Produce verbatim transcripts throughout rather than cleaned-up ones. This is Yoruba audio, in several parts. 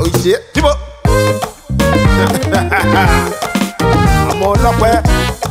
shit. Tibo. I'm on up where.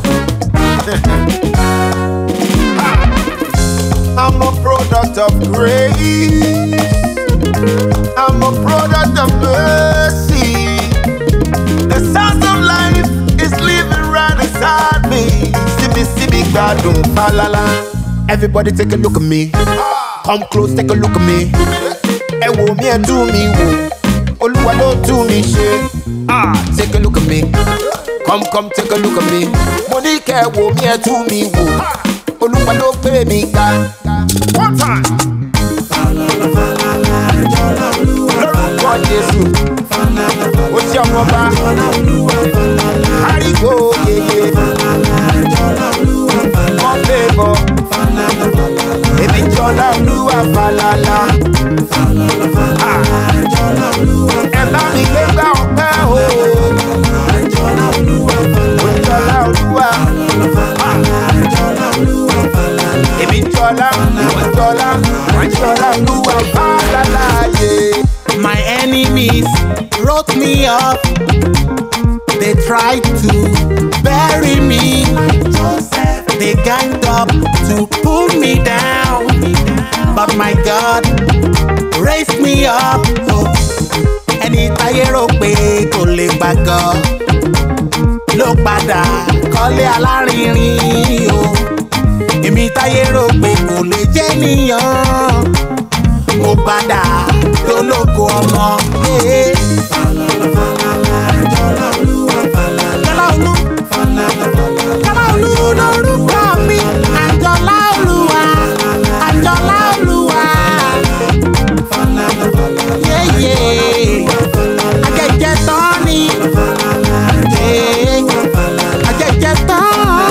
I'm a product of grace. I'm a product of mercy. The source of life is living right inside me. See me, see me, God, don't falala. Everybody take a look at me. Come close, take a look at me. Hey, wo me and do me, wo. Oluwa don't do me shit. Ah, take a look at me. Come, come, take a look at me. Money care, wo me and do me, wo. Oluwa don't pay me, God. One time. Falala, falala, jola oluwa. God Jesus. What's your mama? Jola oluwa, falala. Harry go, yeah, yeah. Falala, jola oluwa, falala. Come favor. Falala, falala. Baby, jola oluwa, falala. Falala, falala, jola oluwa. And now me get down, oh. Jola oluwa, falala. Jola oluwa. Falala, jola oluwa, falala. Baby, jola, jola, jola oluwa, falala, yeah. My enemies wrote me off. They tried to bury me. They ganged up to pull me down. But my God raised me up. Oh. Ẹni táyé rò pé kò lè gbàgbọ́ ló padà kọ́lé alárinrin o. Èmi táyé rò pé kò lè jẹ́ níyàn. Mo padà lólógo ọmọ. Falala, falala, jola oluwa, falala. Jola olu. Falala, falala. Jola olu lórúkọ mi. Àjọlá Olúwa. Àjọlá Olúwa. Falala, falala. Yeah, yeah. Ajẹjẹ tán ni. Yeah. Ajẹjẹ tán.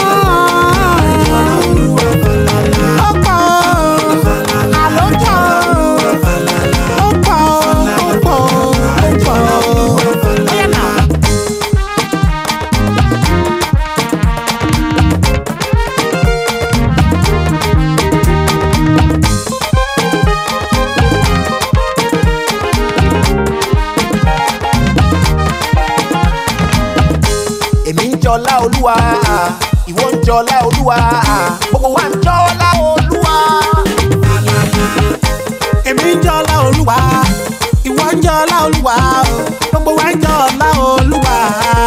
Èmi ń jọlá Olúwa, ìwọ ń jọlá Olúwa, gbogbo wa ń jọlá Olúwa. Èmi ń jọlá Olúwa, ìwọ ń jọlá Olúwa, gbogbo wa ń jọlá Olúwa.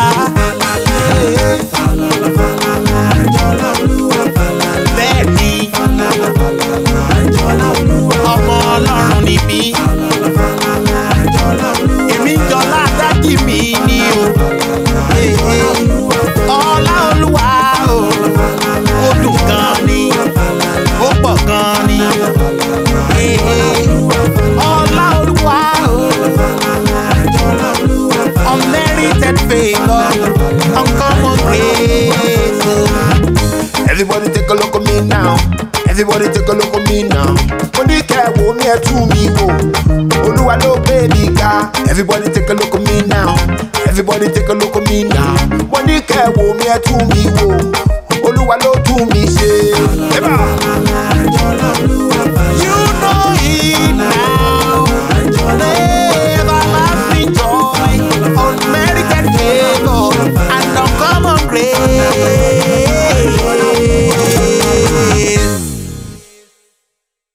Falala, falala, jọlá Olúwa, falala. Bẹ́ẹ̀ni, falala, falala, jọlá Olúwa. Ọmọ Ọlọ́run ni mí. Falala, falala, jọlá Olúwa. Èmi ń jọlá Dádì mi ni o. Ọlá Olúwa o, ó dùn gan ni, ó pọ̀ gan ni. Ọlá Olúwa o, unmerited favour, uncommon grace. Everybody take a look at me now. Everybody take a look at me now. Money care, wo me and do me, wo. Oluwa ló gbé mi ga. Everybody take a look at me now. Everybody take a look at me now. Money care, wo me and do me, wo.